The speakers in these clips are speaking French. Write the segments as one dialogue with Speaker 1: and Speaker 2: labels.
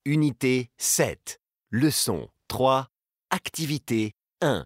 Speaker 1: Unité 7. Leçon 3. Activité 1.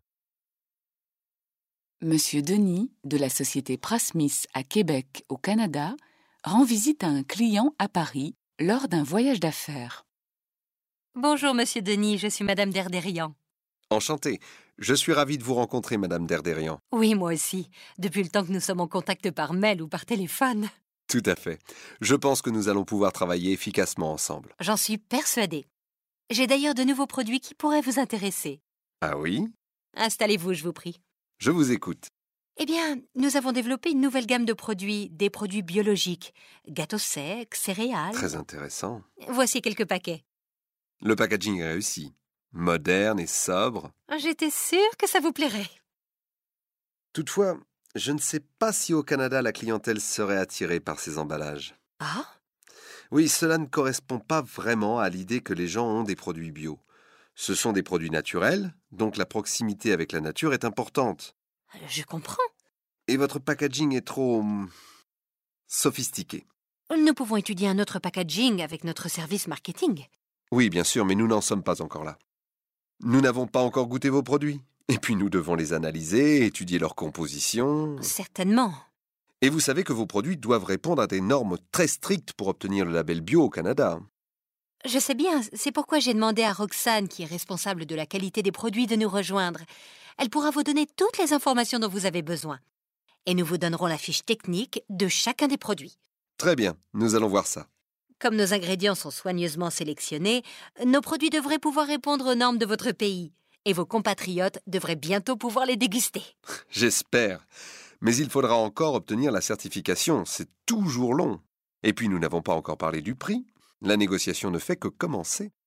Speaker 2: Monsieur Denis, de la société Prasmith à Québec, au Canada, rend visite à un client à Paris lors d'un voyage d'affaires.
Speaker 3: Bonjour, Monsieur Denis, je suis Madame Derderian.
Speaker 4: Enchanté. Je suis ravi de vous rencontrer, Madame Derderian.
Speaker 3: Oui, moi aussi, depuis le temps que nous sommes en contact par mail ou par téléphone.
Speaker 4: Tout à fait. Je pense que nous allons pouvoir travailler efficacement ensemble.
Speaker 3: J'en suis persuadée. J'ai d'ailleurs de nouveaux produits qui pourraient vous intéresser.
Speaker 4: Ah oui?
Speaker 3: Installez-vous, je vous prie.
Speaker 4: Je vous écoute.
Speaker 3: Eh bien, nous avons développé une nouvelle gamme de produits, des produits biologiques, gâteaux secs, céréales.
Speaker 4: Très intéressant.
Speaker 3: Voici quelques paquets.
Speaker 4: Le packaging est réussi. Moderne et sobre.
Speaker 3: J'étais sûre que ça vous plairait.
Speaker 4: Toutefois, je ne sais pas si au Canada la clientèle serait attirée par ces emballages.
Speaker 3: Ah?
Speaker 4: Oui, cela ne correspond pas vraiment à l'idée que les gens ont des produits bio. Ce sont des produits naturels, donc la proximité avec la nature est importante.
Speaker 3: Je comprends.
Speaker 4: Et votre packaging est trop sophistiqué.
Speaker 3: Nous pouvons étudier un autre packaging avec notre service marketing.
Speaker 4: Oui, bien sûr, mais nous n'en sommes pas encore là. Nous n'avons pas encore goûté vos produits. Et puis nous devons les analyser, étudier leur composition.
Speaker 3: Certainement.
Speaker 4: Et vous savez que vos produits doivent répondre à des normes très strictes pour obtenir le label bio au Canada.
Speaker 3: Je sais bien, c'est pourquoi j'ai demandé à Roxane, qui est responsable de la qualité des produits, de nous rejoindre. Elle pourra vous donner toutes les informations dont vous avez besoin. Et nous vous donnerons la fiche technique de chacun des produits.
Speaker 4: Très bien, nous allons voir ça.
Speaker 3: Comme nos ingrédients sont soigneusement sélectionnés, nos produits devraient pouvoir répondre aux normes de votre pays. Et vos compatriotes devraient bientôt pouvoir les déguster.
Speaker 4: J'espère. Mais il faudra encore obtenir la certification. C'est toujours long. Et puis nous n'avons pas encore parlé du prix. La négociation ne fait que commencer.